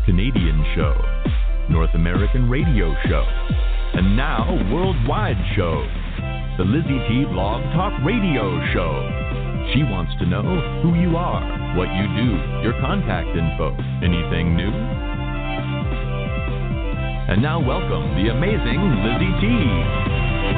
Canadian show, North American radio show, and now worldwide show, the Lizzie T Blog Talk Radio Show. She wants to know who you are, what you do, your contact info, anything new. And now welcome the amazing Lizzie T.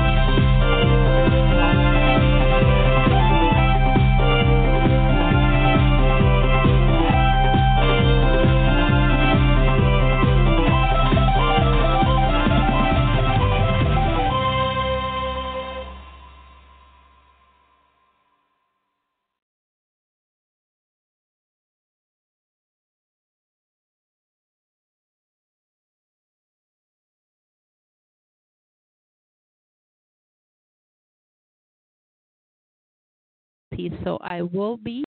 So I will be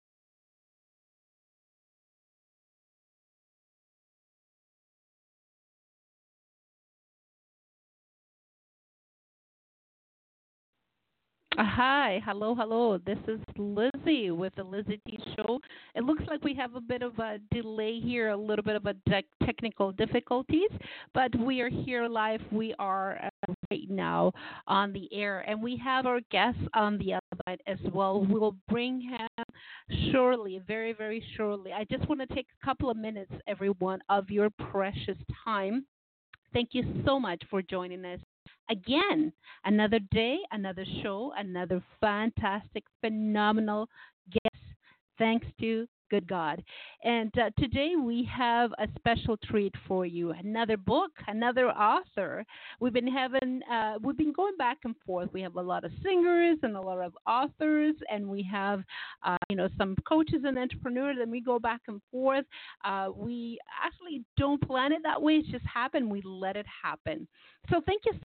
Hi, hello. This is Lizzie with the Lizzie T Show. It looks like we have a bit of a delay here, a little bit of a technical difficulties, but we are here live. We are right now on the air, and we have our guest on the other side as well. We'll bring him shortly, very, very shortly. I just want to take a couple of minutes, everyone, of your precious time. Thank you so much for joining us. Again, another day, another show, another fantastic, phenomenal guest, thanks to good God. And today we have a special treat for you. Another book, another author. We've been going back and forth. We have a lot of singers and a lot of authors, and we have, some coaches and entrepreneurs, and we go back and forth. We actually don't plan it that way. It's just happened. We let it happen. So thank you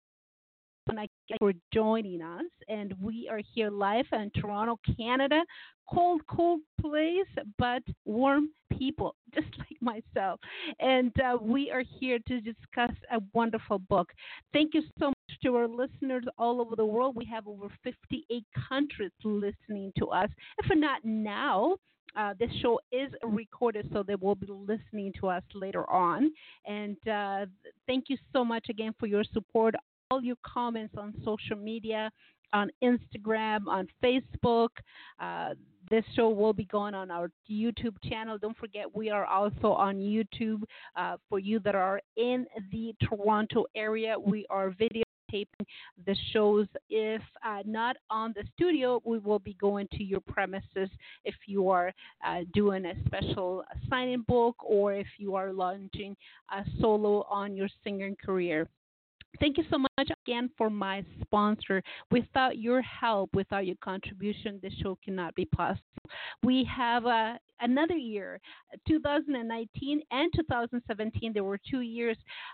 for joining us, and we are here live in Toronto, Canada. Cold place, but warm people, just like myself. And we are here to discuss a wonderful book. Thank you so much to our listeners all over the world. We have over 58 countries listening to us. If not now, this show is recorded, so they will be listening to us later on. And thank you so much again for your support. All your comments on social media, on Instagram, on Facebook. This show will be going on our YouTube channel. Don't forget, we are also on YouTube. For you that are in the Toronto area, we are videotaping the shows. If not on the studio, we will be going to your premises if you are doing a special sign-in book or if you are launching a solo on your singing career. Thank you so much again for my sponsor. Without your help, without your contribution, this show cannot be possible. We have another year, 2019 and 2017. There were 2 years,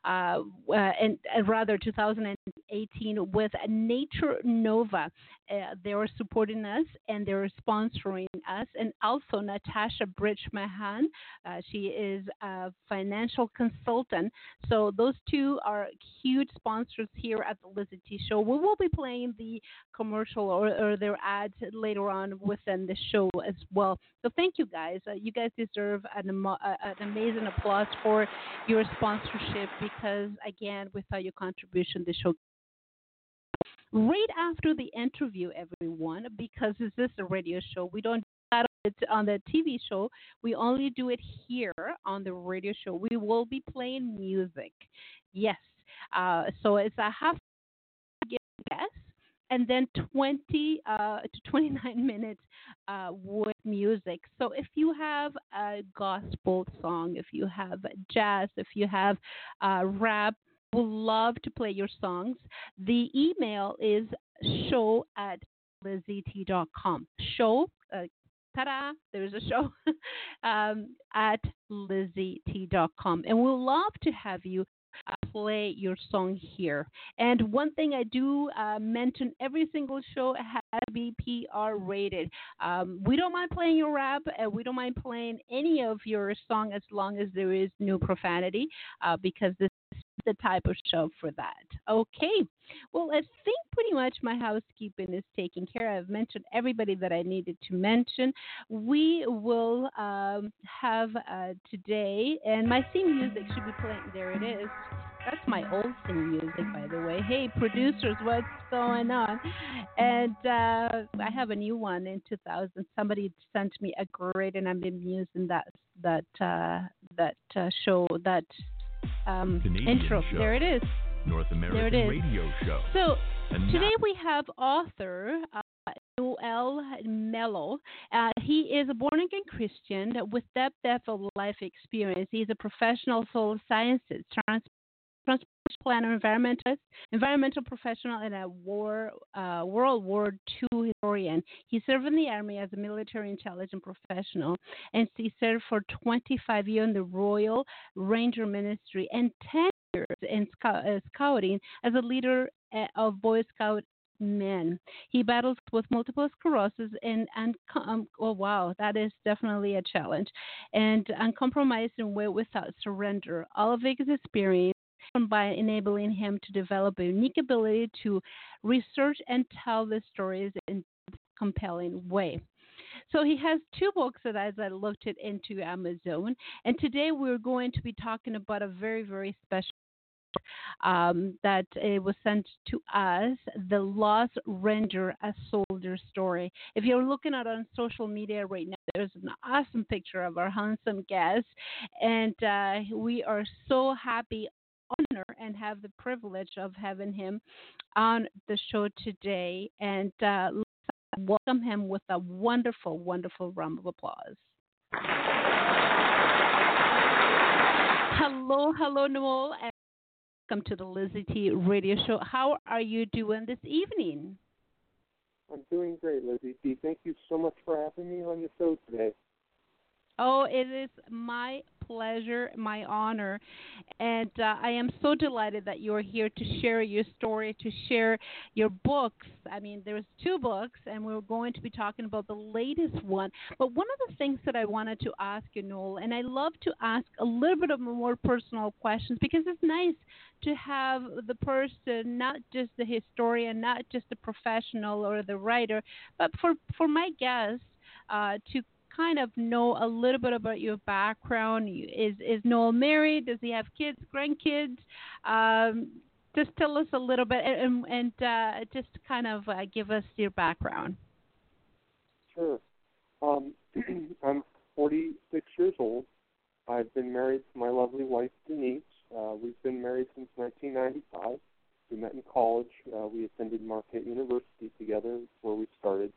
and rather 2018 with Nature Nova. They were supporting us and they were sponsoring us. And also Natasha Bridge-Mahan. She is a financial consultant. So those two are huge sponsors here at the Lizzie T Show. We will be playing the commercial or their ads later on within the show as well. So thank you guys. You guys deserve an amazing applause for your sponsorship because, again, without your contribution, the show. Right after the interview, everyone, because this is a radio show, we don't do that on the TV show. We only do it here on the radio show. We will be playing music. Yes. So it's a half guess, and then 20 to 29 minutes with music. So if you have a gospel song, if you have jazz, if you have rap, we'd love to play your songs. The email is show@lizziet.com. Show, ta-da, there's a show, at lizziet.com. And we'd love to have you play your song here. And one thing I do mention, every single show has to be PR rated. We don't mind playing your rap. We don't mind playing any of your song as long as there is no profanity, because this is the type of show for that. Okay. Well, I think pretty much my housekeeping is taken care of. I've mentioned everybody that I needed to mention. We will have today, and my theme music should be playing. There it is. That's my old theme music, by the way. Hey, producers, what's going on? And I have a new one in 2000. Somebody sent me a great, and I've been using that show, that intro. Show. There it is. North American there it is. Radio Show. So And today now, we have author Noel Mello. He is a born-again Christian with depth of life experience. He's a professional soul sciences, transportation planner, environmental professional, and a World War II historian. He served in the Army as a military intelligence professional, and he served for 25 years in the Royal Ranger Ministry and 10 years in scouting as a leader of Boy Scout men. He battles with multiple sclerosis and oh wow, that is definitely a challenge, and uncompromised and will without surrender. All of his experience by enabling him to develop a unique ability to research and tell the stories in a compelling way. So he has two books that as I looked it into Amazon, and today we're going to be talking about a very, very special that it was sent to us, The Lost Ranger, a Soldier Story. If you're looking at it on social media right now, there's an awesome picture of our handsome guest, and we are so happy, honor, and have the privilege of having him on the show today. And let's welcome him with a wonderful, wonderful round of applause. Hello, Noel, and welcome to the Lizzie T Radio Show. How are you doing this evening? I'm doing great, Lizzie T. Thank you so much for having me on your show today. Oh, it is my pleasure, my honor, and I am so delighted that you're here to share your story, to share your books. I mean, there's two books, and we're going to be talking about the latest one. But one of the things that I wanted to ask you, Noel, and I love to ask a little bit of more personal questions because it's nice to have the person, not just the historian, not just the professional or the writer, but for my guests to kind of know a little bit about your background. Is Noel married? Does he have kids, grandkids? Just tell us a little bit and just kind of give us your background. Sure. I'm 46 years old. I've been married to my lovely wife, Denise. We've been married since 1995. We met in college. We attended Marquette University together, where we started.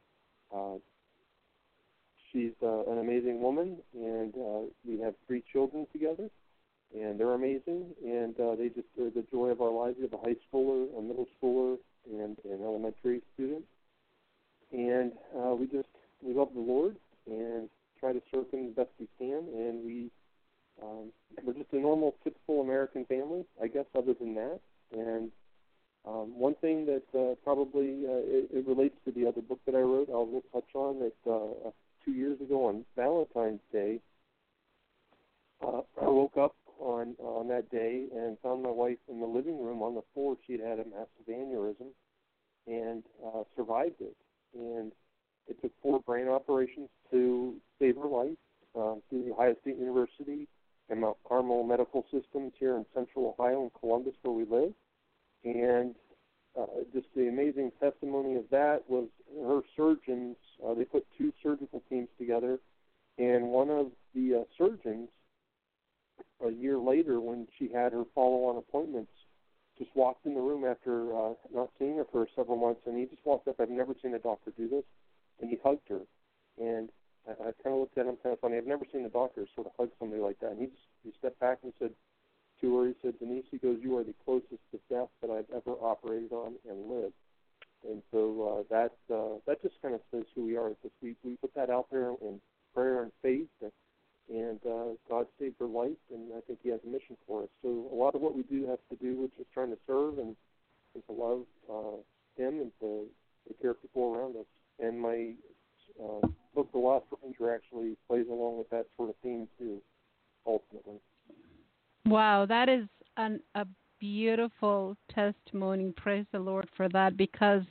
She's an amazing woman, and we have 3 children together, and they're amazing, and they're the joy of our lives. We have a high schooler, a middle schooler, and an elementary student, and we love the Lord and try to serve Him the best we can, and we're just a normal, typical American family, I guess, other than that. And one thing that probably it relates to the other book that I wrote, I'll touch on that 2 years ago on Valentine's Day, I woke up on that day and found my wife in the living room on the floor. She had had a massive aneurysm and survived it. And it took 4 brain operations to save her life through the Ohio State University and Mount Carmel Medical Systems here in Central Ohio in Columbus, where we live. And just the amazing testimony of that was her surgeons, they put 2 surgical teams together, and one of the surgeons, a year later when she had her follow-on appointments, just walked in the room after not seeing her for several months, and he just walked up. I've never seen a doctor do this, and he hugged her. And I kind of looked at him kind of funny. I've never seen a doctor sort of hug somebody like that. And he stepped back and said to her, he said, Denise, he goes, you are the closest to death that I've ever operated on and lived. And so that just kind of says who we are. We put that out there in prayer and faith, and God saved her life, and I think He has a mission for us. So a lot of what we do has to do with just trying to serve and to love Him and to take care of people around us. And my book, The Lost Ranger, actually plays along with that sort of theme too, ultimately. Wow, that is a beautiful testimony. Praise the Lord for that, because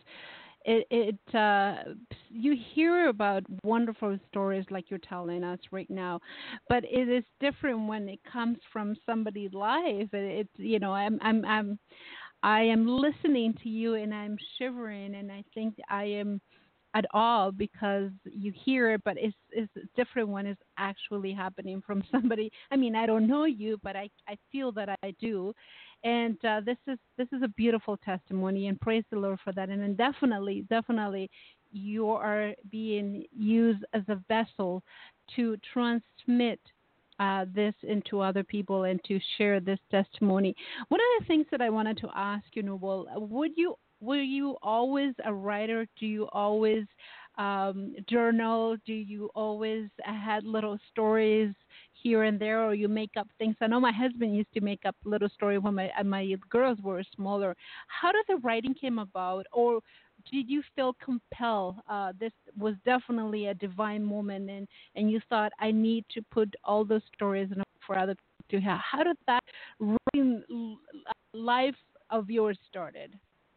you hear about wonderful stories like you're telling us right now, but it is different when it comes from somebody's life. I am listening to you and I'm shivering, and I think I am at all, because you hear it, but it's different when it's actually happening from somebody. I mean, I don't know you, but I feel that I do, and this is a beautiful testimony, and praise the Lord for that. And then definitely, you are being used as a vessel to transmit this into other people and to share this testimony. One of the things that I wanted to ask you, Noble, were you always a writer? Do you always journal? Do you always had little stories here and there, or you make up things? I know my husband used to make up little stories when my girls were smaller. How did the writing came about, or did you feel compelled? This was definitely a divine moment, and you thought, I need to put all those stories in for other people to have. How did that writing life of yours started?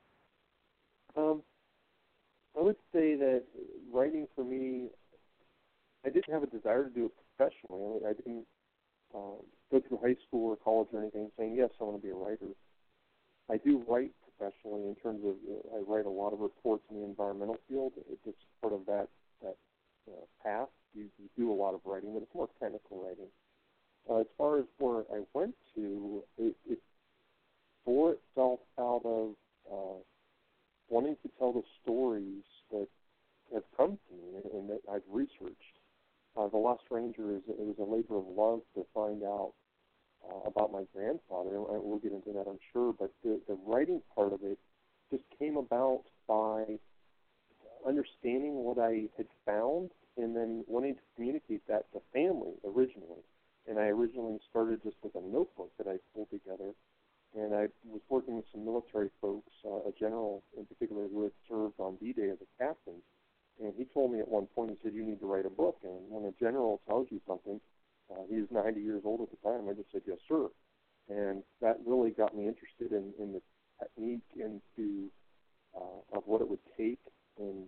I would say that writing for me, I didn't have a desire to do it professionally. I didn't go through high school or college or anything saying, yes, I want to be a writer. I do write professionally in terms of, I write a lot of reports in the environmental field. It's part of that path. You do a lot of writing, but it's more technical writing. As far as where I went to, it bore itself out of wanting to tell the stories that have come to me and that I've researched. The Lost Ranger it was a labor of love to find out about my grandfather. We'll get into that, I'm sure, but the writing part of it just came about by understanding what I had found and then wanting to communicate that to family originally. And I originally started just with a notebook that I pulled together. And I was working with some military folks, a general in particular who had served on D-Day as a captain. And he told me at one point, he said, you need to write a book. And when a general tells you something, he was 90 years old at the time, I just said, yes, sir. And that really got me interested in the technique and of what it would take and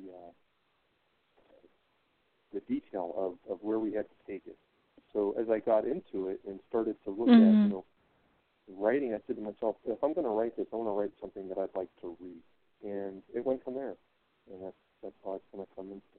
the detail of where we had to take it. So as I got into it and started to look at, writing, I said to myself, if I'm going to write this, I want to write something that I'd like to read. And it went from there. And that's how it's going to come into.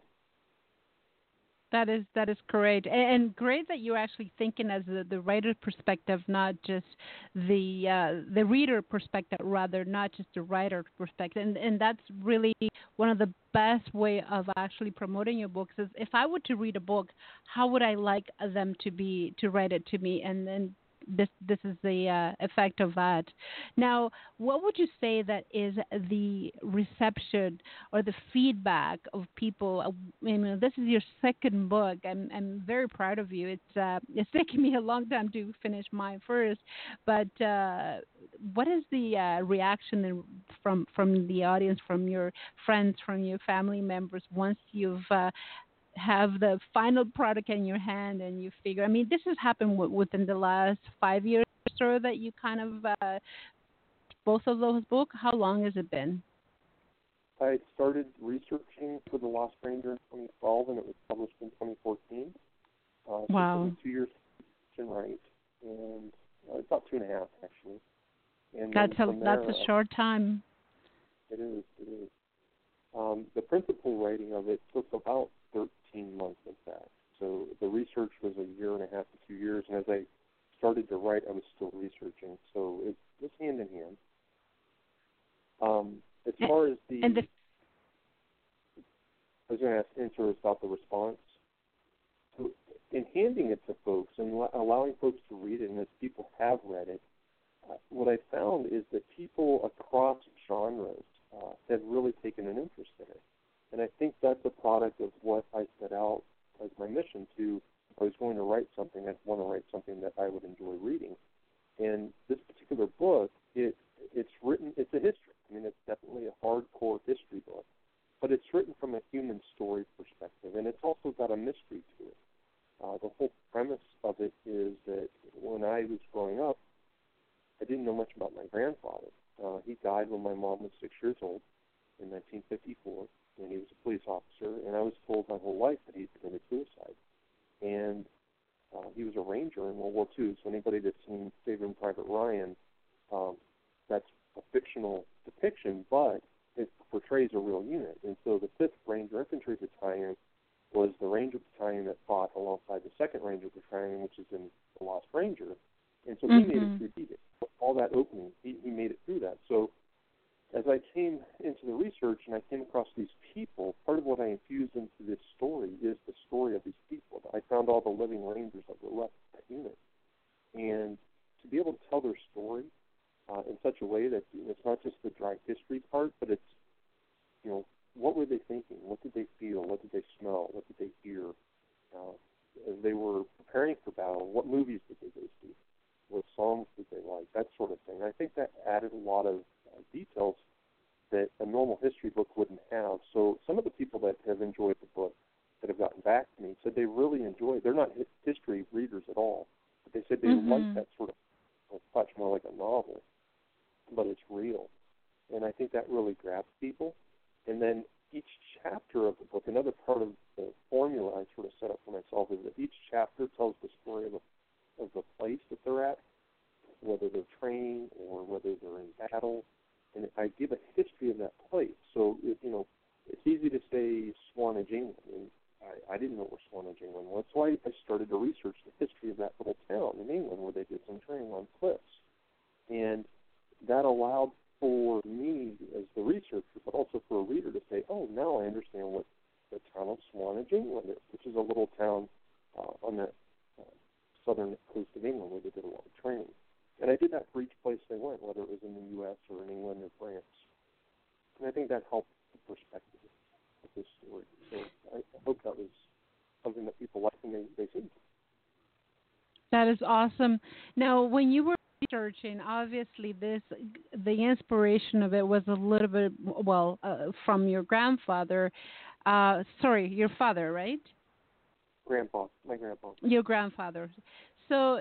That is great, and great that you're actually thinking as the writer perspective, not just the reader perspective, rather not just the writer perspective, and that's really one of the best way of actually promoting your books. Is if I were to read a book, how would I like them to write it to me, and then this is the effect of that. Now, what would you say that is the reception or the feedback of people? This is your second book. I'm very proud of you. It's taken me a long time to finish mine first, but what is the reaction from the audience, from your friends, from your family members once you've have the final product in your hand and you figure, this has happened within the last 5 years or so that you kind of, both of those books, how long has it been? I started researching for The Lost Ranger in 2012 and it was published in 2014. Wow. So 2 years to write, and it's about 2.5 actually. And that's a short time. It is. The principal writing of it took about 13 months of that. So the research was 1.5 to 2 years, and as I started to write, I was still researching. So it was hand in hand. As far as I was going to answer about the response. So in handing it to folks and allowing folks to read it, and as people have read it, what I found is that people across genres have really taken an interest in it. And I think that's a product of what I set out as my mission to. If I was going to write something, I'd want to write something that I would enjoy reading. And this particular book, it's a history. It's definitely a hardcore history book. But it's written from a human story perspective, and it's also got a mystery to it. The whole premise of it is that when I was growing up, I didn't know much about my grandfather. He died when my mom was 6 years old in 1954, and he was a police officer, and I was told my whole life that he committed suicide. And he was a ranger in World War II, so anybody that's seen Saving Private Ryan, that's a fictional depiction, but it portrays a real unit. And so the 5th Ranger Infantry Battalion was the Ranger Battalion that fought alongside the 2nd Ranger Battalion, which is in The Lost Ranger. And so he made it through D-Day. All that opening, he made it through that. So as I came into the research and I came across these people, part of what I infused into this story is the story of these people. I found all the living Rangers that were left in that unit. And to be able to tell their story in such a way that it's not just the dry history part, but it's, what were they thinking? What did they feel? What did they smell? What did they hear? As they were preparing for battle, what movies did they go see? What songs did they like? That sort of thing. I think that added a lot of details that a normal history book wouldn't have. So some of the people that have enjoyed the book, that have gotten back to me, said they really enjoy it. They're not history readers at all, but they said they like that sort of touch, more like a novel, but it's real. And I think that really grabs people. And then each chapter of the book, another part of the formula I sort of set up for myself is that each chapter tells the story of the place that they're at, whether they're training or whether they're in battle. And I give a history of that place. So, it's easy to say Swanage, England, and I didn't know where Swanage, England was. So I started to research the history of that little town in England where they did some training on cliffs. And that allowed for me as the researcher, but also for a reader to say, oh, now I understand what the town of Swanage, England is, which is a little town on the southern coast of England where they did a lot of training. And I did that for each place they went, whether it was in the U.S. or in England or France. And I think that helped the perspective of this story. So I hope that was something that people liked and they seemed to. That is awesome. Now, when you were researching, obviously the inspiration of it was a little bit, from your grandfather. Your father, right? My grandpa. Your grandfather. So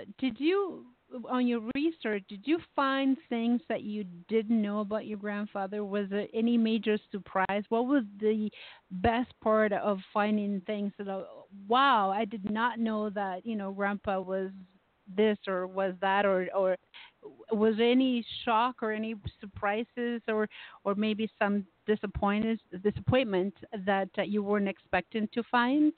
on your research, did you find things that you didn't know about your grandfather? Was there any major surprise? What was the best part of finding things that, wow, I did not know that, Grandpa was this or was that, or was there any shock or any surprises or maybe some disappointment that you weren't expecting to find?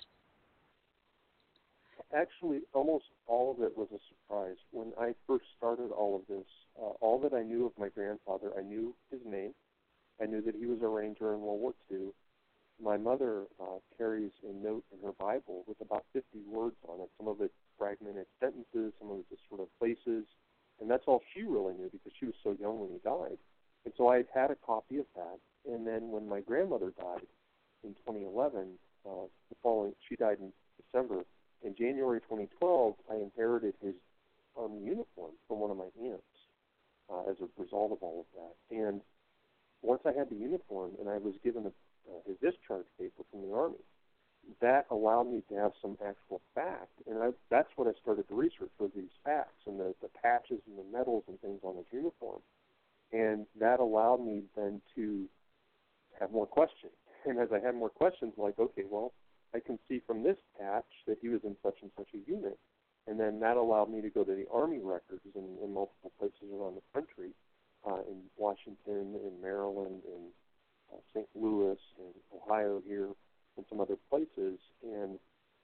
Actually, almost all of it was a surprise. When I first started all of this, all that I knew of my grandfather, I knew his name. I knew that he was a ranger in World War II. My mother carries a note in her Bible with about 50 words on it. Some of it fragmented sentences, some of it just sort of places. And that's all she really knew because she was so young when he died. And so I had a copy of that. And then when my grandmother died in 2011, she died in December. In January 2012, I inherited his army uniform from one of my aunts as a result of all of that. And once I had the uniform and I was given his discharge paper from the Army, that allowed me to have some actual fact. And that's what I started to research, was these facts and the patches and the medals and things on his uniform. And that allowed me then to have more questions. And as I had more questions, like, okay, well, I can see from this patch that he was in such and such a unit. And then that allowed me to go to the Army records in multiple places around the country, in Washington, in Maryland, in St. Louis, in Ohio here, and some other places. And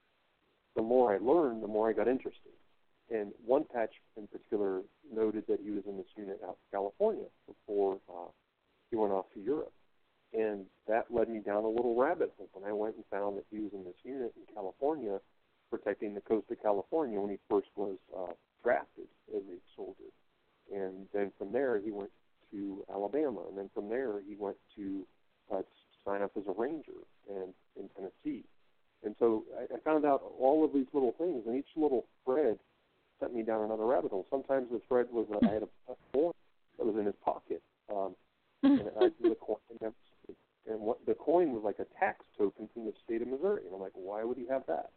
the more I learned, the more I got interested. And one patch in particular noted that he was in this unit out in California before he went off to Europe. And that led me down a little rabbit hole. And I went and found that he was in this unit in California protecting the coast of California when he first was drafted as a soldier. And then from there, he went to Alabama. And then from there, he went to sign up as a ranger in Tennessee. And so I found out all of these little things, and each little thread sent me down another rabbit hole. Sometimes the thread was I had a coin that was in his pocket. And I drew the coin, and what the coin was like a tax token from the state of Missouri. And I'm like, why would he have that?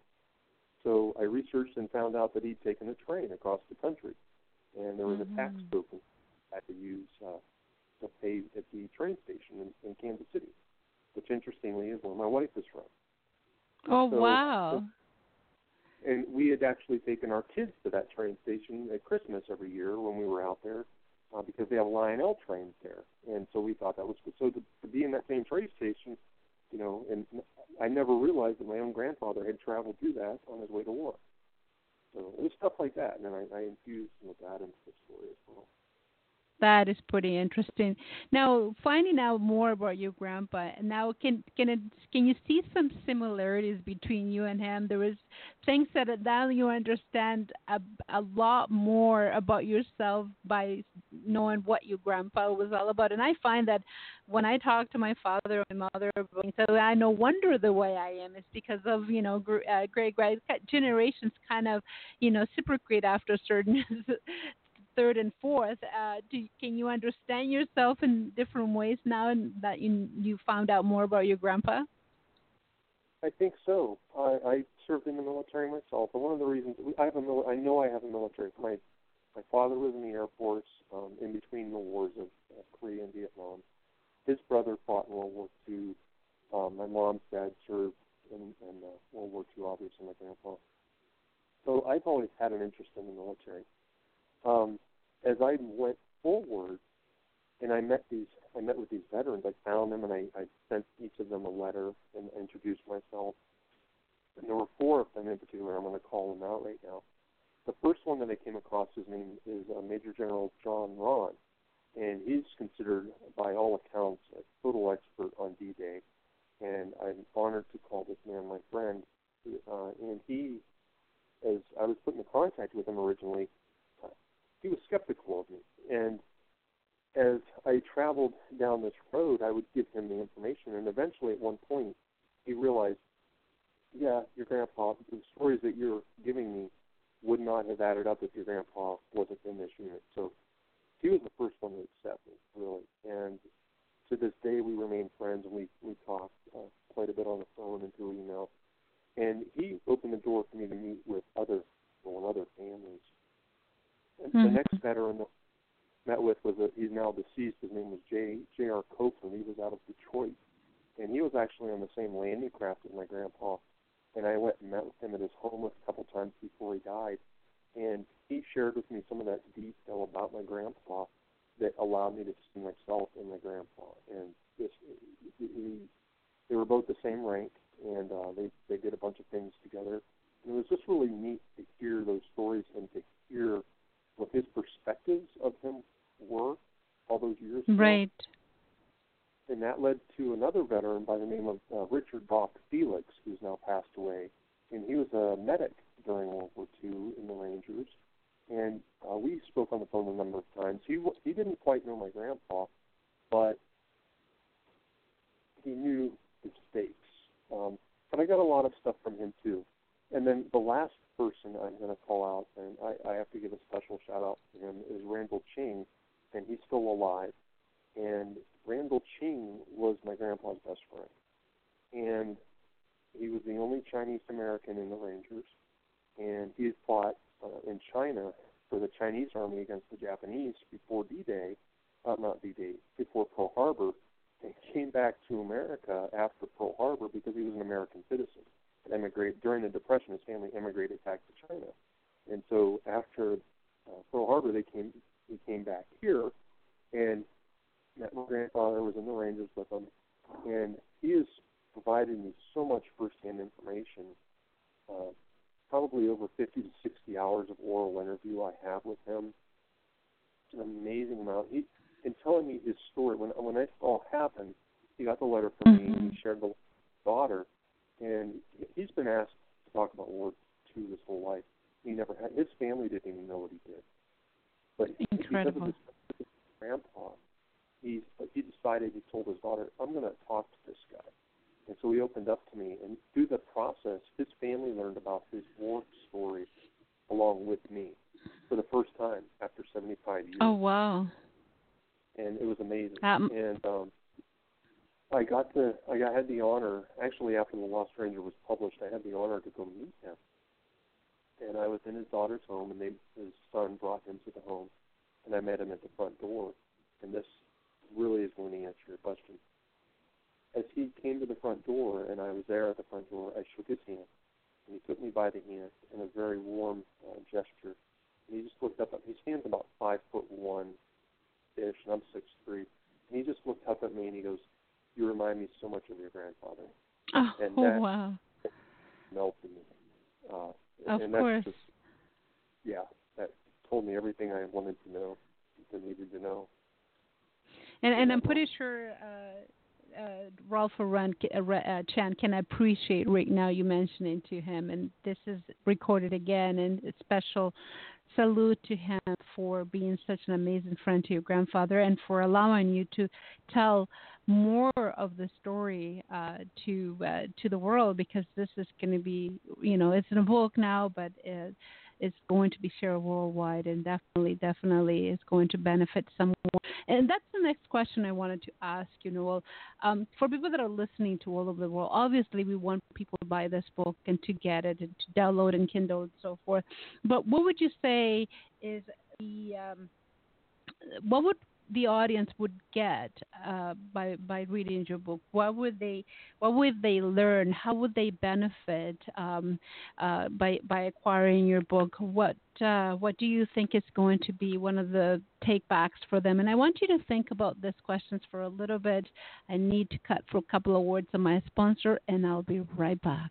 So I researched and found out that he'd taken a train across the country, and there was a tax token had to use to pay at the train station in Kansas City, which interestingly is where my wife is from. Oh, so, wow. And we had actually taken our kids to that train station at Christmas every year when we were out there because they have Lionel trains there. And so we thought that was good. So to be in that same train station, you know, and I never realized that my own grandfather had traveled through that on his way to war. So it was stuff like that, and then I infused some of that into the story as well. That is pretty interesting. Now, finding out more about your grandpa, now can you see some similarities between you and him? There is things that now you understand a lot more about yourself by knowing what your grandpa was all about. And I find that when I talk to my father or my mother, so I no wonder the way I am is because of, you know, great generations kind of, you know, reciprocate after certain third and fourth. Can you understand yourself in different ways now and that you found out more about your grandpa? I think so. I served in the military myself, and one of the reasons I know I have a military. My father was in the Air Force in between the wars of Korea and Vietnam. His brother fought in World War II. My mom's dad served in World War II, obviously, my grandpa. So I've always had an interest in the military. As I went forward, and I met with these veterans, I found them and I sent each of them a letter and introduced myself. And there were 4 of them in particular. I'm going to call them out right now. The first one that I came across, his name is Major General John Ron, and he's considered, by all accounts, a total expert on D-Day. And I'm honored to call this man my friend. And he, as I was put in contact with him originally, he was skeptical of me. And as I traveled down this road, I would give him the information. And eventually, at one point, he realized, yeah, your grandpa, the stories that you're giving me would not have added up if your grandpa wasn't in this unit. So he was the first one to accept me, really. And to this day, we remain friends, and we talk quite a bit on the phone and through email. And he opened the door for me to meet with other people and other families. And the next veteran that I met with he's now deceased. His name was J.R. Copeland. He was out of Detroit. And he was actually on the same landing craft as my grandpa. And I went and met with him at his home a couple times before he died. And he shared with me some of that detail about my grandpa that allowed me to see myself in my grandpa. And they were both the same rank, and they did a bunch of things together. And it was just really neat to hear those stories and to hear what his perspectives of him were all those years ago. Right. And that led to another veteran by the name of Richard Bach Felix, who's now passed away. And he was a medic during World War II in the Rangers. And we spoke on the phone a number of times. He didn't quite know my grandpa, but he knew the stakes. But I got a lot of stuff from him, too. And then the last person I'm going to call out, and I have to give a special shout-out to him, is Randall Ching, and he's still alive. And Randall Ching was my grandpa's best friend. And he was the only Chinese-American in the Rangers. And he had fought in China for the Chinese army against the Japanese before D-Day, before Pearl Harbor, and came back to America after Pearl Harbor because he was an American citizen. During the Depression, his family immigrated back to China. And so after Pearl Harbor, he came back here, and my grandfather was in the Rangers with him, and he has provided me so much firsthand information, probably over 50 to 60 hours of oral interview I have with him. It's an amazing amount. In telling me his story, when it all happened, he got the letter from me, and he shared the daughter, and he's been asked to talk about World War II his whole life. He never had. His family didn't even know what he did. But Incredible. Because of his grandpa, he decided, he told his daughter, I'm going to talk to this guy. And so he opened up to me. And through the process, his family learned about his war story along with me for the first time after 75 years. Oh, wow. And it was amazing. And I had the honor, actually after The Lost Ranger was published, I had the honor to go meet him. And I was in his daughter's home, and his son brought him to the home. and I met him at the front door. And this really is going to answer your question. As he came to the front door, and I was there at the front door, I shook his hand, and he took me by the hand in a very warm gesture. And he just looked up at me. His hand's about 5'1"-ish, and I'm 6'3". And he just looked up at me, and he goes, "You remind me so much of your grandfather." And that wow. melted me. Of and course. That's just, yeah, that told me everything I wanted to know, needed to know. And I'm pretty sure Ralph Chan can appreciate right now you mentioning to him, and this is recorded again, and a special salute to him for being such an amazing friend to your grandfather and for allowing you to tell more of the story to the world, because this is going to be, it's in a book now, but it's going to be shared worldwide, and definitely is going to benefit someone. And that's the next question I wanted to ask you, Noel. For people that are listening to all over the world, obviously we want people to buy this book and to get it and to download and Kindle and so forth. But what would you say is what would the audience would get by reading your book? What would they learn? How would they benefit by acquiring your book? What do you think is going to be one of the takebacks for them? And I want you to think about these questions for a little bit. I need to cut for a couple of words on my sponsor, and I'll be right back.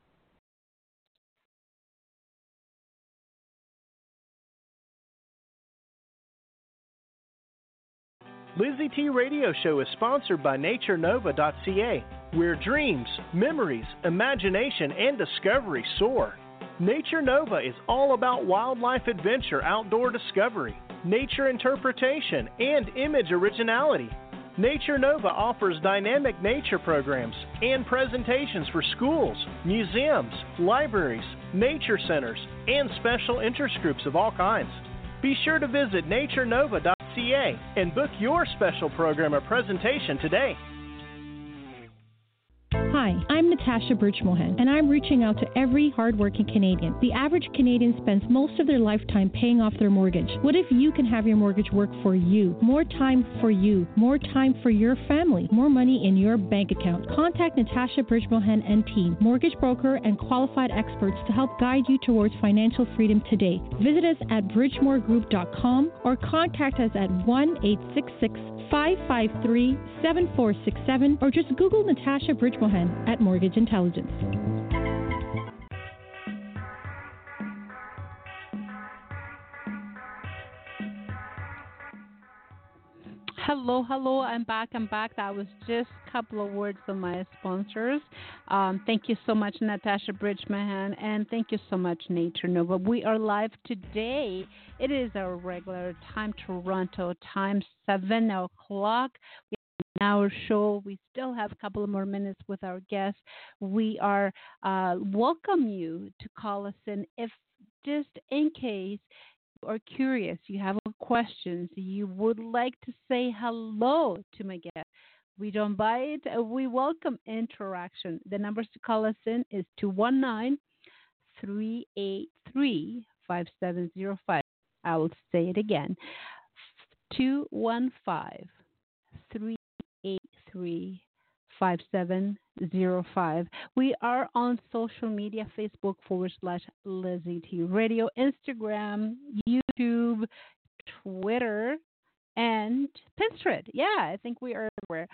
Lizzie T Radio Show is sponsored by NatureNova.ca, where dreams, memories, imagination, and discovery soar. Nature Nova is all about wildlife adventure, outdoor discovery, nature interpretation, and image originality. Nature Nova offers dynamic nature programs and presentations for schools, museums, libraries, nature centers, and special interest groups of all kinds. Be sure to visit NatureNova.ca and book your special program or presentation today. Hi, I'm Natasha Birchmohan, and I'm reaching out to every hardworking Canadian. The average Canadian spends most of their lifetime paying off their mortgage. What if you can have your mortgage work for you? More time for you, more time for your family, more money in your bank account. Contact Natasha Birchmohan and team, mortgage broker and qualified experts to help guide you towards financial freedom today. Visit us at bridgemoregroup.com or contact us at 1-866-553-7467 or just Google Natasha Birchmohan at Mortgage Intelligence. Hello. I'm back. That was just a couple of words from my sponsors. Thank you so much, Natasha Birchmohan, and thank you so much, Nature Nova. We are live today. It is our regular time, Toronto time, 7 o'clock. We have an hour show. We still have a couple of more minutes with our guests. We are welcome you to call us in if just in case are curious, you have questions, you would like to say hello to my guest. We don't bite, we welcome interaction. The numbers to call us in is 219-383-5705. I will say it again, 215-383-5705. We are on social media, Facebook /Lizzie T Radio, Instagram, YouTube, Twitter, and Pinterest. Yeah, I think we are everywhere.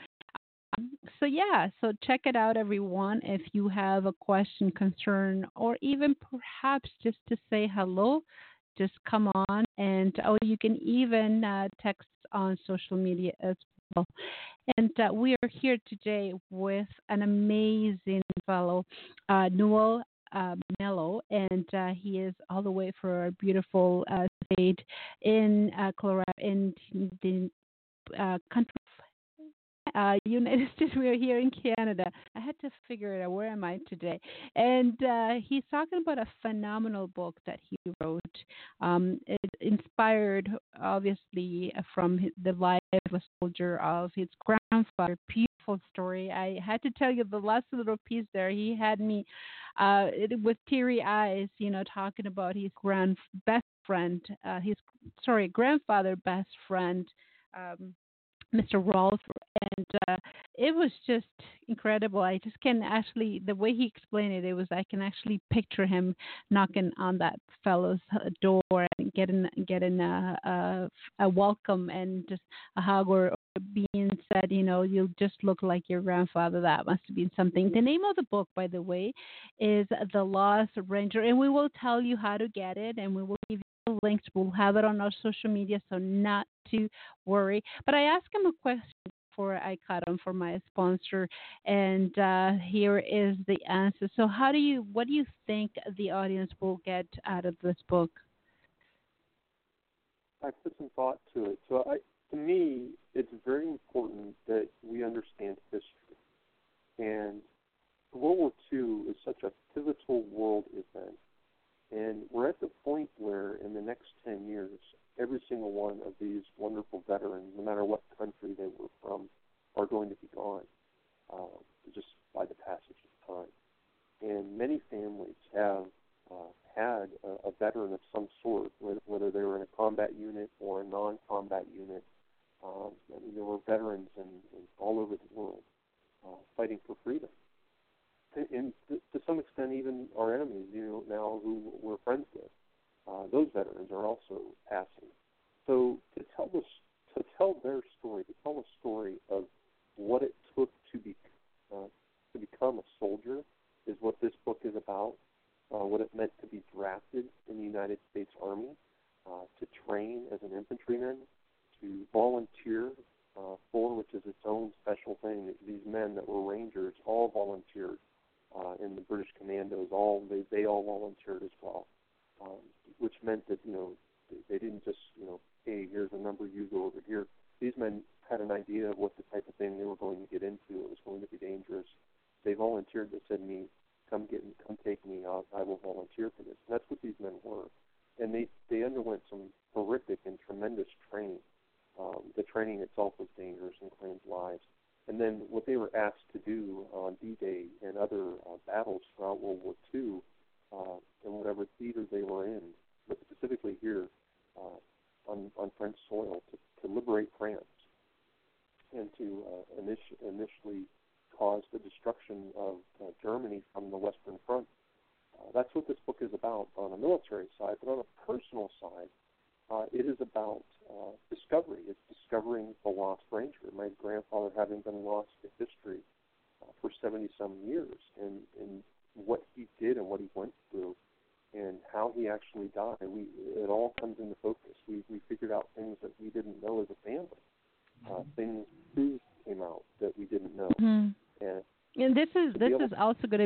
So check it out, everyone. If you have a question, concern, or even perhaps just to say hello, just come on. And you can even text on social media as well. And we are here today with an amazing fellow, Noel Mello, and he is all the way for our beautiful state in Colorado, in the country United States. We are here in Canada. I had to figure it out. Where am I today? And he's talking about a phenomenal book that he wrote. It inspired, obviously, from the life of a soldier of his grandfather. Beautiful story. I had to tell you the last little piece there. He had me with teary eyes, talking about his best friend, grandfather best friend. Mr. Rolfe, and it was just incredible. I just can actually, the way he explained it, I can actually picture him knocking on that fellow's door and getting a welcome and just a hug or being said, you just look like your grandfather. That must have been something. The name of the book, by the way, is The Lost Ranger, and we will tell you how to get it, and we will give you the links. We'll have it on our social media, so not to worry. But I asked him a question before I cut him for my sponsor, and here is the answer. So what do you think the audience will get out of this book? I put some thought to it. To me, it's very important that we understand history. And World War II is such a pivotal world event. And we're at the point where in the next 10 years, every single one of these wonderful veterans, no matter what country they were from, are going to be gone just by the passage of time. And many families have had a veteran of some sort, whether they were in a combat unit or a non-combat unit. There were veterans in all over the world fighting for freedom. And to some extent, even our enemies, now who we're friends with, those veterans are also passing. So to tell their story, to tell a story of what it took to become a soldier, is what this book is about. What it meant to be drafted in the United States Army, to train as an infantryman, to volunteer for, which is its own special thing. These men that were Rangers all volunteered in the British Commandos. They all volunteered as well, which meant that they didn't just hey, here's a number, you go over here. These men had an idea of what the type of thing they were going to get into. It was going to be dangerous. They volunteered. They said, come take me. I will volunteer for this. And that's what these men were. And they underwent some horrific and tremendous training. The training itself was dangerous and claimed lives. And then what they were asked to do on D-Day and other battles throughout World War II, in whatever theater they were in, but specifically here on French soil, to liberate France and to initially cause the destruction of Germany from the Western Front. That's what this book is about on a military side, but on a personal side, it is about discovery. It's discovering the lost ranger. My grandfather having been lost to history for 70-some years, and what he did and what he went through, and how he actually died. It all comes into focus. We figured out things that we didn't know as a family. Things came out that we didn't know. Mm-hmm. And this is also going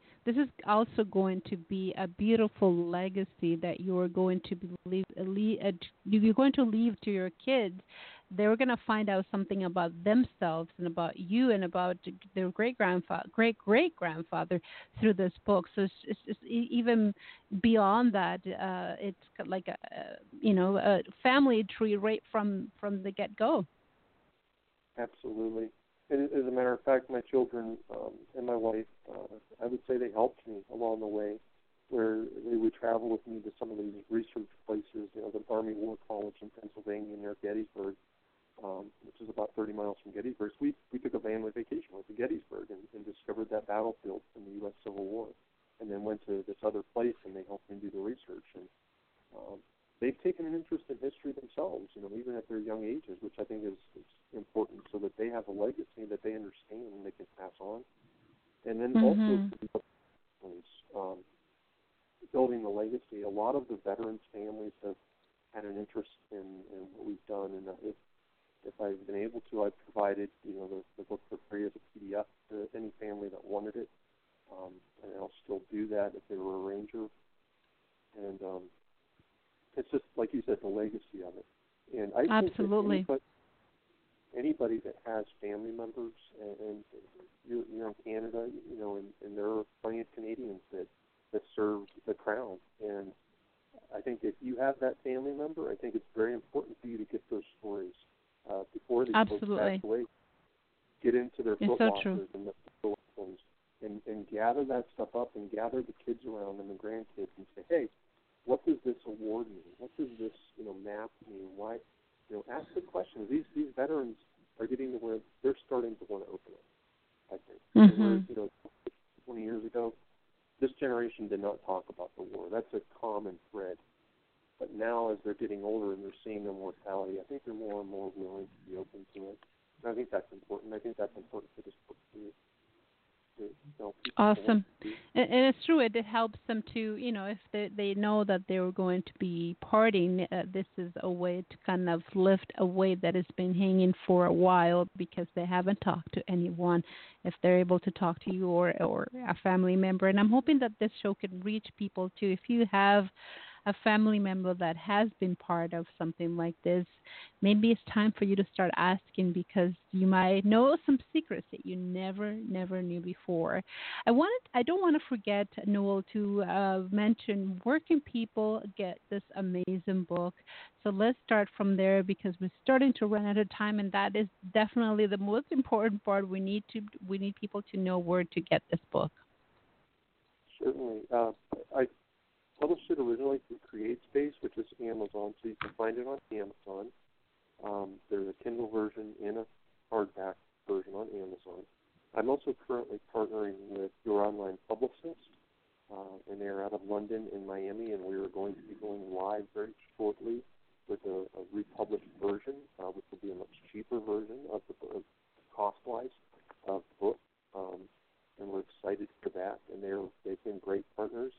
to be a beautiful legacy that you are going to you're going to leave to your kids. They're going to find out something about themselves and about you and about their great great grandfather through this book. So it's even beyond that. It's like a family tree right from the get go. Absolutely. And as a matter of fact, my children and my wife, I would say they helped me along the way, where they would travel with me to some of these research places, the Army War College in Pennsylvania near Gettysburg, which is about 30 miles from Gettysburg. So we took a family vacation, went to Gettysburg and discovered that battlefield from the U.S. Civil War, and then went to this other place, and they helped me do the research. And they've taken an interest in history themselves, even at their young ages, which I think is important, so that they have a legacy that they understand and they can pass on. And then also building the legacy. A lot of the veterans' families have had an interest in what we've done, and if I've been able to, I've provided the book for free as a PDF to any family that wanted it, and I'll still do that if they were a ranger. And it's just, like you said, the legacy of it. And I Absolutely. think any anybody that has family members, and you're in Canada, and there are plenty of Canadians that serve the Crown. And I think if you have that family member, I think it's very important for you to get those stories before these folks pass away. Get into their foot lockers and the phones and gather that stuff up and gather the kids around them and grandkids and say, hey, what does this award mean? What does this map mean? Why? Ask the questions. These veterans are getting to where they're starting to want to open it, I think. Mm-hmm. Whereas, 20 years ago, this generation did not talk about the war. That's a common thread. But now, as they're getting older and they're seeing the mortality, I think they're more and more willing to be open to it. And I think that's important. I think that's important for this book to awesome. And it's true. It helps them to, if they know that they were going to be parting, this is a way to kind of lift a weight that has been hanging for a while because they haven't talked to anyone. If they're able to talk to you or a family member. And I'm hoping that this show can reach people too. If you have a family member that has been part of something like this, maybe it's time for you to start asking, because you might know some secrets that you never knew before. I don't want to forget, Noel, to mention where can people get this amazing book. So let's start from there, because we're starting to run out of time, and that is definitely the most important part. We need people to know where to get this book. Certainly. I published it originally through CreateSpace, which is Amazon, so you can find it on Amazon. There's a Kindle version and a hardback version on Amazon. I'm also currently partnering with Your Online Publicist, and they're out of London and Miami, and we are going to be going live very shortly with a republished version, which will be a much cheaper version of the book, cost-wise, of the book, and we're excited for that, and they've been great partners.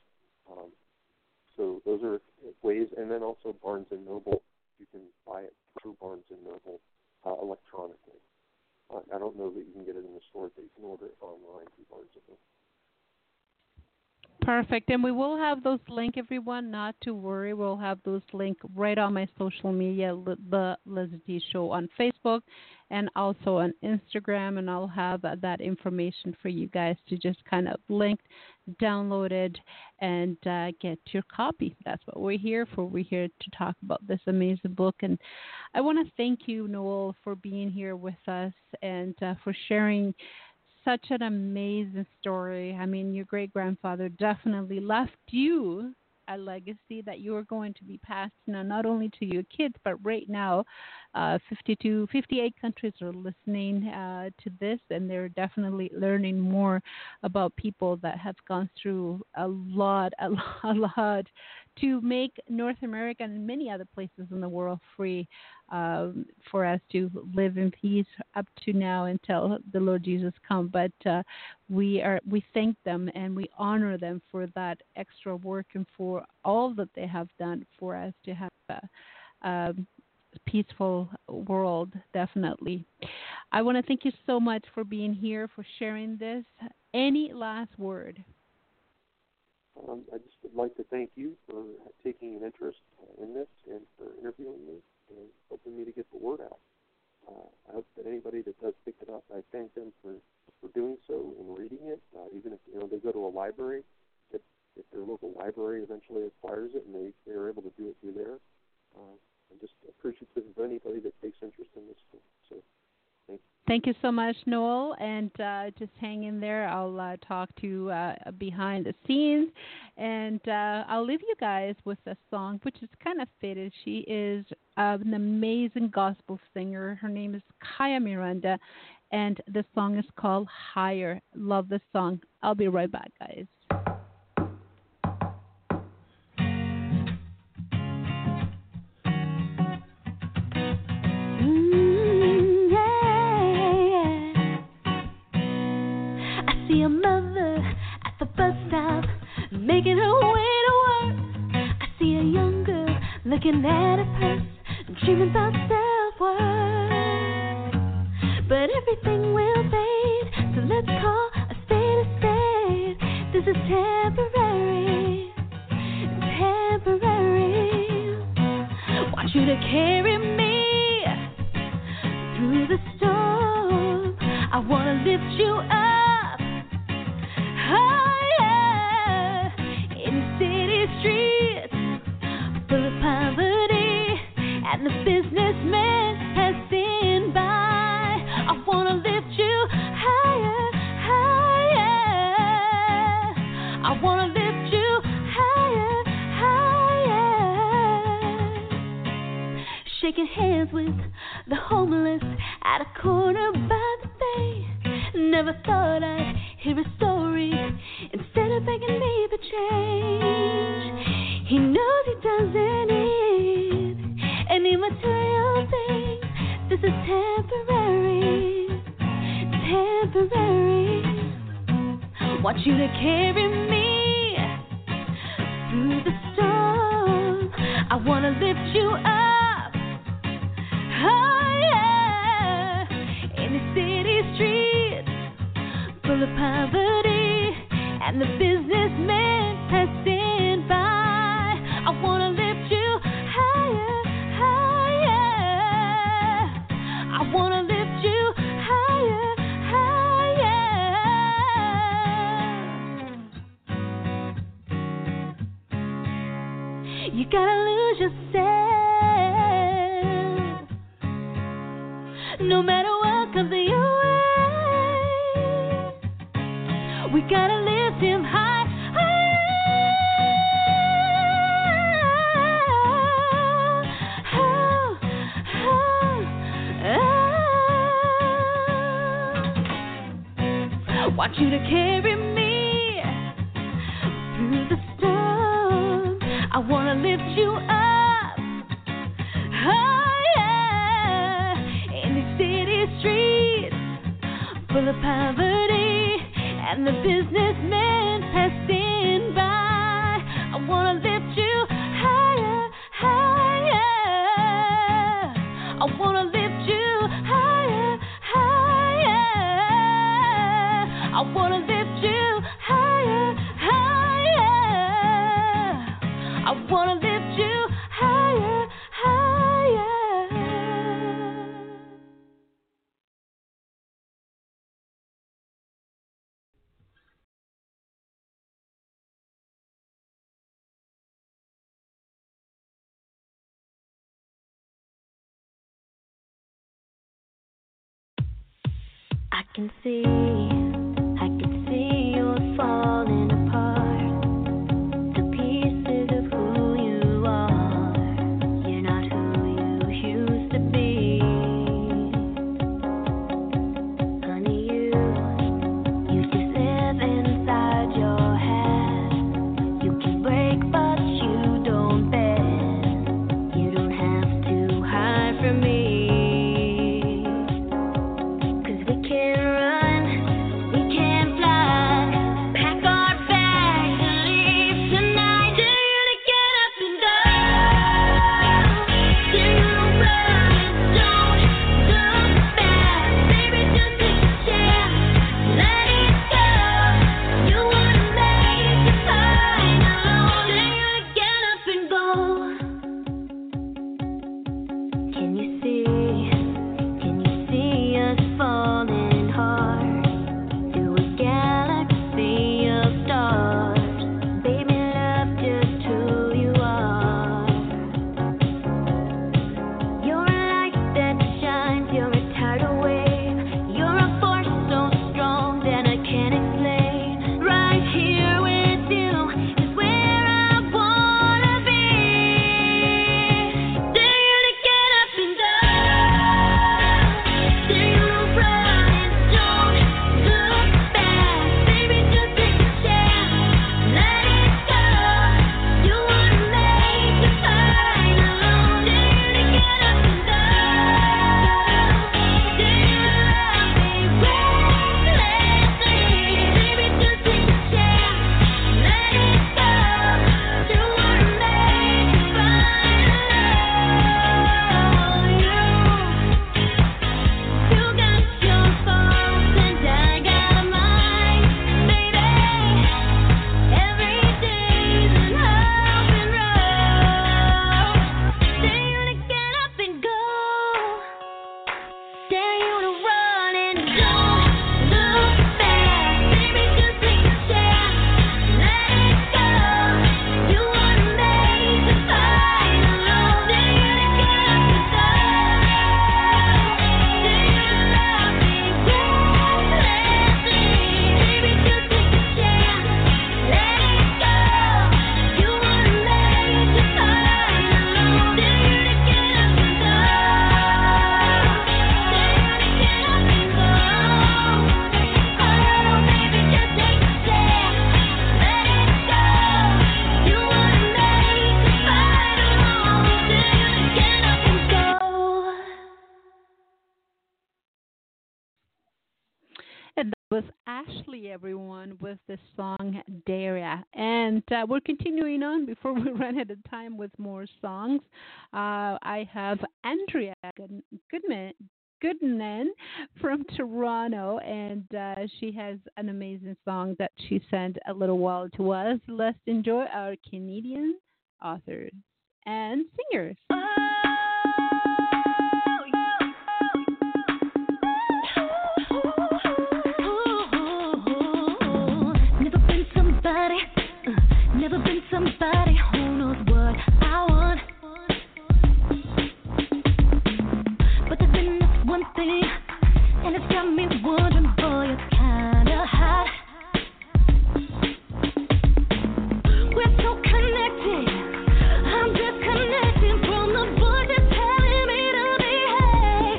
So those are ways, and then also Barnes & Noble. You can buy it through Barnes & Noble electronically. I don't know that you can get it in the store, but you can order it online through Barnes & Noble. Perfect. And we will have those links, everyone, not to worry. We'll have those links right on my social media, The Lizzie T Show on Facebook and also on Instagram. And I'll have that information for you guys to just kind of link, download it, and get your copy. That's what we're here for. We're here to talk about this amazing book. And I want to thank you, Noel, for being here with us and for sharing such an amazing story. I mean, your great-grandfather definitely left you a legacy that you are going to be passing on not only to your kids, but right now 58 countries are listening to this, and they're definitely learning more about people that have gone through a lot to make North America and many other places in the world free for us to live in peace up to now until the Lord Jesus comes. But we thank them and we honor them for that extra work and for all that they have done for us to have a peaceful world, definitely. I want to thank you so much for being here, for sharing this. Any last word? I just would like to thank you for taking an interest in this and for interviewing me and helping me to get the word out. I hope that anybody that does pick it up, I thank them for doing so and reading it. Even if they go to a library, if their local library eventually acquires it and they're able to do it through there, I'm just appreciative of anybody that takes interest in this book. So thank you so much, Noel, and just hang in there. I'll talk to behind the scenes, and I'll leave you guys with a song, which is kind of fitted. She is an amazing gospel singer. Her name is Kaya Miranda, and the song is called Higher. Love this song. I'll be right back, guys. See a mother at the bus stop making her way to work. I see a young girl looking at her purse, dreaming about self-worth. But everything will fade, so let's call a spade a spade. This is temporary, temporary. Want you to carry me through the storm. I wanna lift you up higher in the city streets full of poverty and the businessmen passing by. I wanna lift you higher, higher. I wanna lift you higher, higher. Shaking hands with the homeless at a corner by the bay. Never thought I'd hear a story instead of begging me for change. He knows he doesn't need any material things. This is temporary, temporary. Want you to carry me through the storm. I wanna lift you up higher in the city streets full of poverty and the businessmen passing by. I wanna lift you higher, higher. I wanna lift you higher, higher. You gotta lose yourself, no matter what comes your way. We gotta lift him high. Want you to carry me through the storm. I wanna lift you up higher in the city streets full of poverty and the businessmen passing by. I wanna lift you higher, higher. I wanna lift you higher, higher. I wanna lift you higher, higher. I wanna lift you higher, higher. I can see you're falling apart. The pieces of who you are. You're not who you used to be. Honey, you just live inside your head. You can break, but you don't bend. You don't have to hide from me. 'Cause we can run was Ashley, everyone, with the song Daria. And we're continuing on before we run out of time with more songs. I have Andrea Goodman from Toronto, and she has an amazing song that she sent a little while to us. Let's enjoy our Canadian authors and singers. Never been somebody who knows what I want. But there's been this one thing, and it's got me wondering, boy, it's kinda hot. We're so connected, I'm disconnected from the voice that's telling me to behave.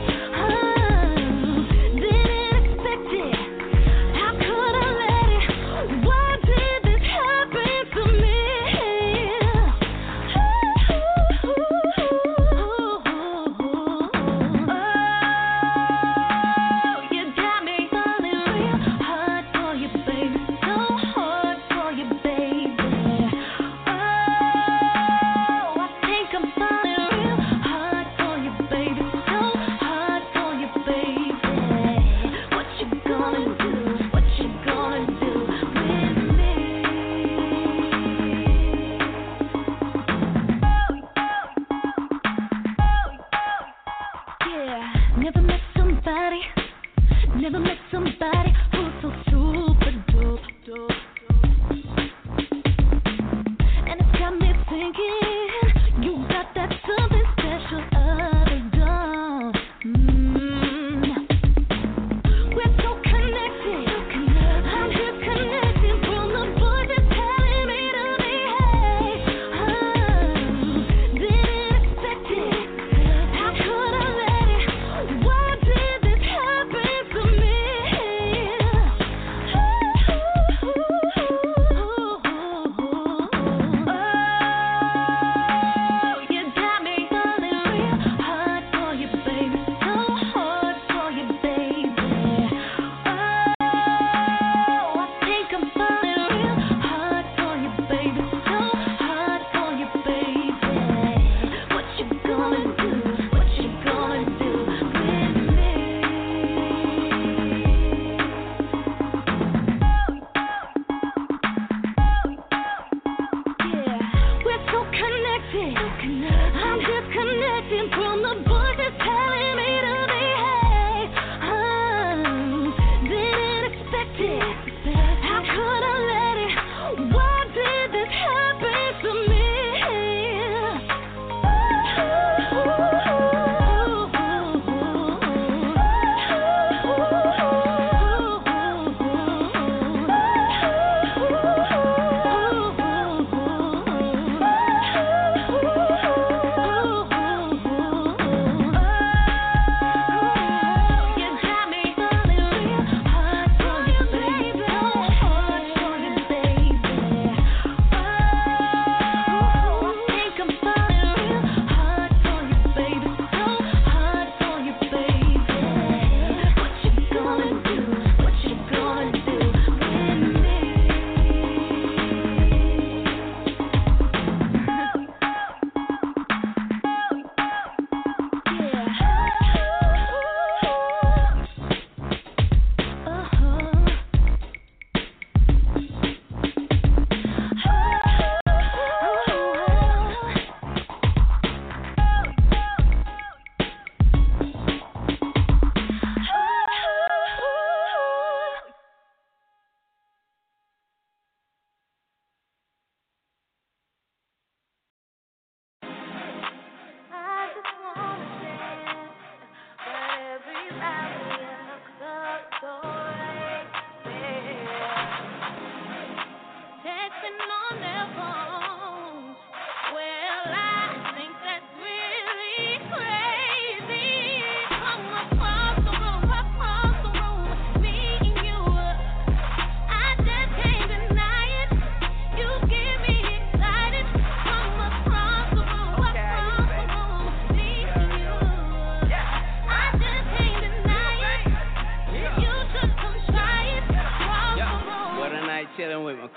Didn't expect it, how could I let it? Why did this happen to me? You got me falling real hard for you, baby, so hard for you, baby. I think I'm falling real hard for you, baby, so hard for you, baby. What you gonna do? What you gonna do with me? Yeah, never met somebody who's so super dope. And it's got me thinking, you got that something special others don't. We're so connected, I'm disconnected from the voice that's telling me to behave. Didn't expect it, how could I let it? Why did this happen to me?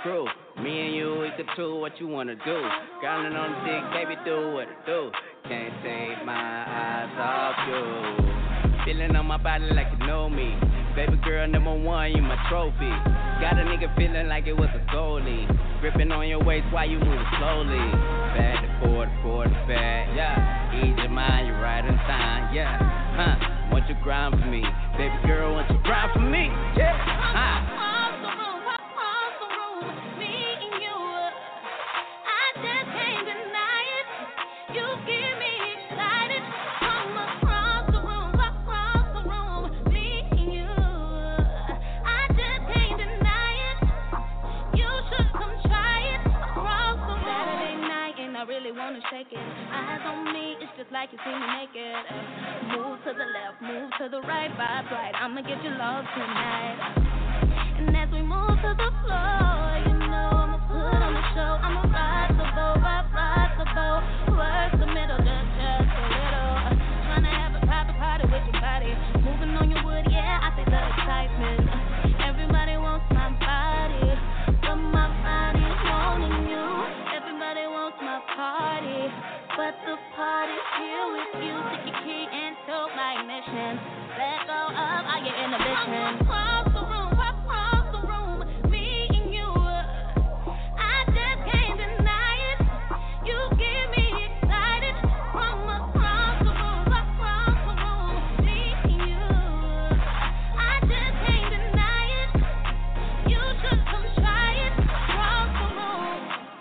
crew. Me and you, we could do what you wanna do. Grinding on the dick, baby, do what it do. Can't take my eyes off you. Feeling on my body like you know me. Baby girl, number one, you my trophy. Got a nigga feeling like it was a goalie. Gripping on your waist while you move slowly. Back to forward to back, yeah. Ease your mind, you're right in time, yeah. Want you grind for me, baby girl, want you grind for me, yeah. Wanna shake it, eyes on me, it's just like you see me naked. Move to the left, move to the right, vibes right, I'ma get you lost tonight. And as we move to the floor, you know I'ma put on the show, I'ma rock the boat, rock the boat, work the middle, just a little. Tryna have a private party with your body, moving on your wood, yeah, I see the excitement. Everybody wants my body, but my body's wanting you. Everybody wants my party, but the party's here with you. Take your key and took my ignition. Let go of all your inhibition. Across the room, me and you. I just can't deny it. You get me excited. From across the room, me and you. I just can't deny it. You should come try it. Across the room.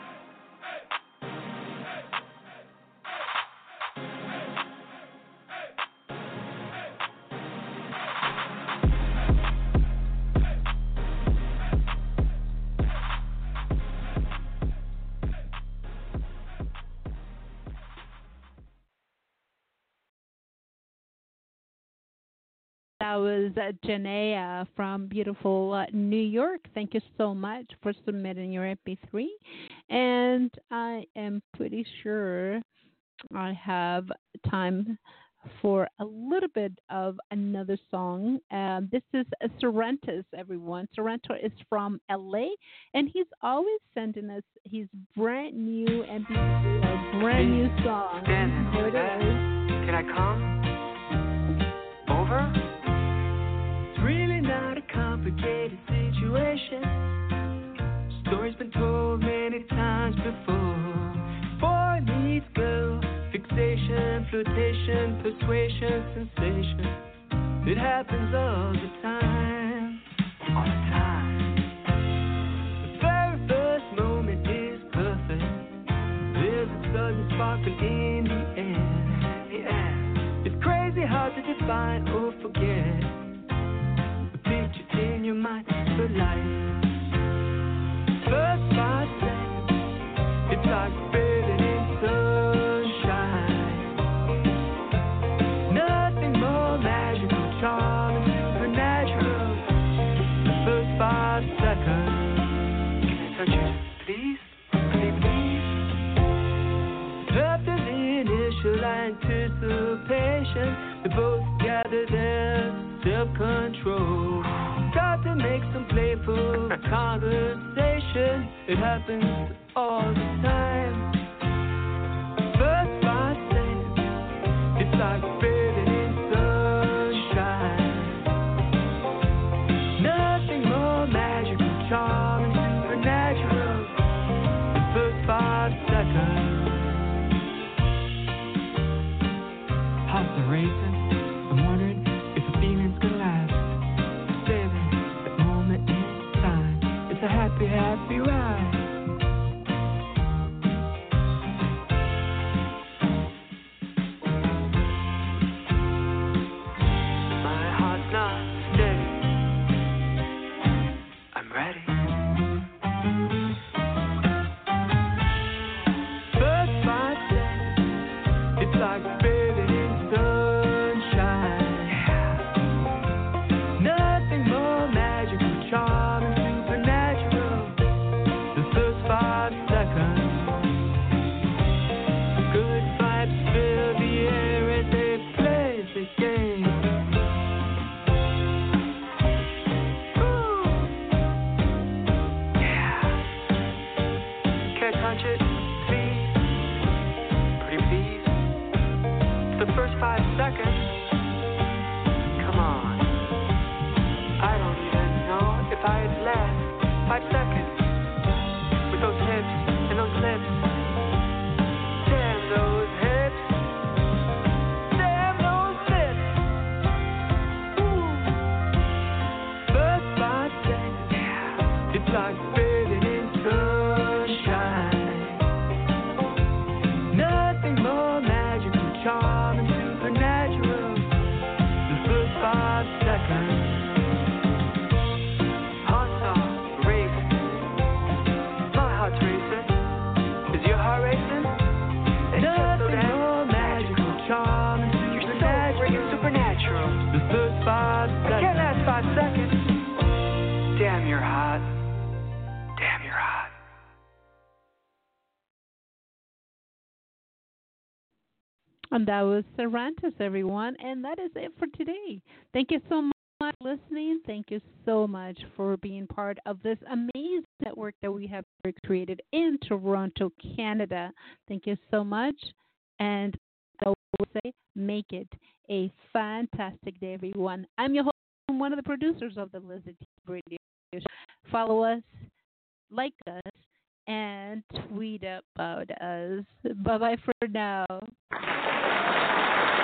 That was Janaea from beautiful New York. Thank you so much for submitting your MP3. And I am pretty sure I have time for a little bit of another song. This is Sorrento's, everyone. Sorrento is from LA, and he's always sending us his brand new MP3, brand new song. Here it is. Can I come over? Really not a complicated situation. Story's been told many times before. Boy meets girl, fixation, flirtation, persuasion, sensation. It happens all the time. All the time. The very first moment is perfect. There's a sudden sparkle in the air. The air. It's crazy hard to define or forget. Picture in your mind for life. First 5 seconds, it's like bathing in sunshine. Nothing more magical, charming, supernatural. The first 5 seconds. Can I touch you, please? Please. After the initial anticipation, they both gather their self-control. Start to make some playful conversation. It happens all the time. First 5 seconds, it's like bathing in sunshine. Nothing more magical, charming, supernatural. The first 5 seconds. Hearts are racing. I'm wondering if the feeling's gonna last. Saving that moment in time. It's a happy, happy ride. My heart's not steady. I'm ready. First 5 seconds, it's like bathing in sunshine. first 5 seconds. Can't last 5 seconds. Damn, you're hot. Damn, you're hot. And that was Cervantes, everyone. And that is it for today. Thank you so much for listening. Thank you so much for being part of this amazing network that we have created in Toronto, Canada. Thank you so much. And I will say, make it a fantastic day, everyone. I'm your host, I'm one of the producers of the Lizzie T Radio Show. Follow us, like us, and tweet about us. Bye-bye for now.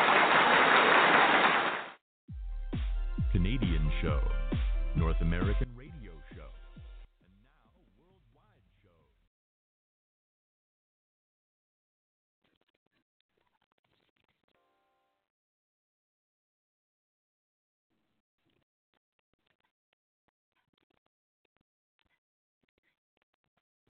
Canadian show, North American